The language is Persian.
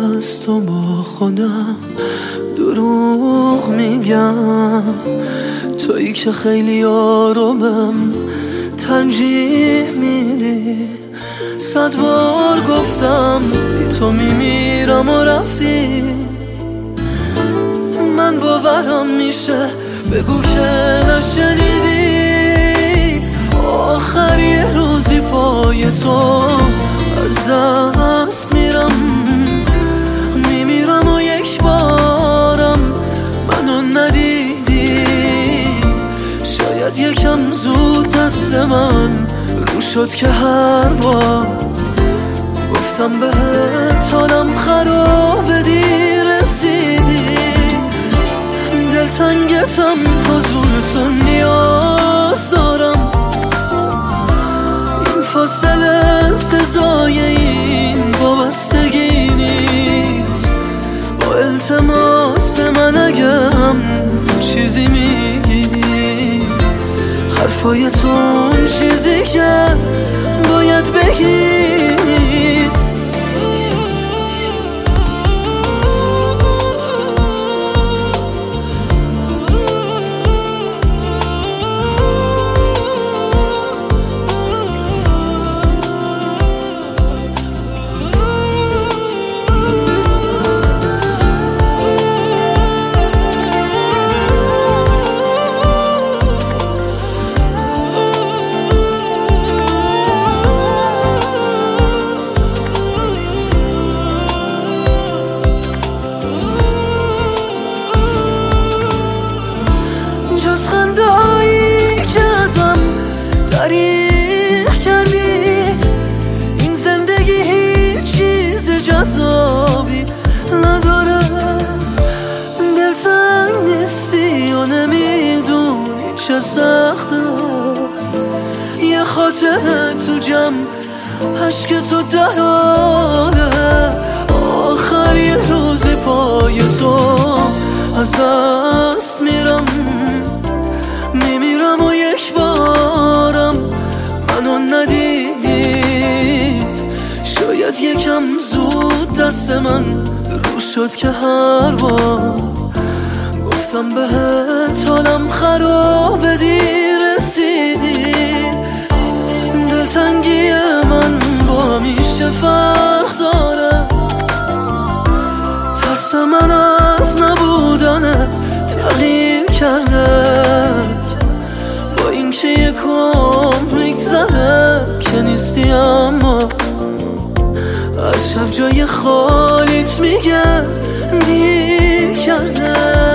از تو با خودم دروغ میگم، تویی که خیلی آرومم ترجیح میدی. 100 بار گفتم بی تو میمیرم و رفتی، من باورم میشه بگو که نشنیدی. آخر یه روزی پای تو از دست میرم، میمیرم و یک بارم منو ندیدی. شاید یکم زود دست من رو شد که هر بار گفتم بهت حالم خرابه دیر رسیدی. دلتنگتم حضور تو نیاز دارم، این فاصله سزای این وابستگی نیست. با التماس من اگه هم چیزی میگی، حرفای تو اون چیزی که باید بگی نیست. جز خنده هایی که ازم دریغ کردی، این زندگی هیچ چیز جذابی نداره. دلتنگ نیستی و نمیدونی چه سخته، یه خاطره تو جمع عشق تو دراره. آخر یه روزی پای تو از دست میرم، میمیرم و یک بارم منو ندیدی. شاید یکم زود دست من رو شد که هر بار گفتم بهت حالم خرابه دیر رسیدی. دلتنگی من با همیشه فرق داره، ترس من از نبودنت تغییر کرده. با اینکه یک عمر میگذره که نیستی، اما از شب جای خالیت میگه دیر کرده.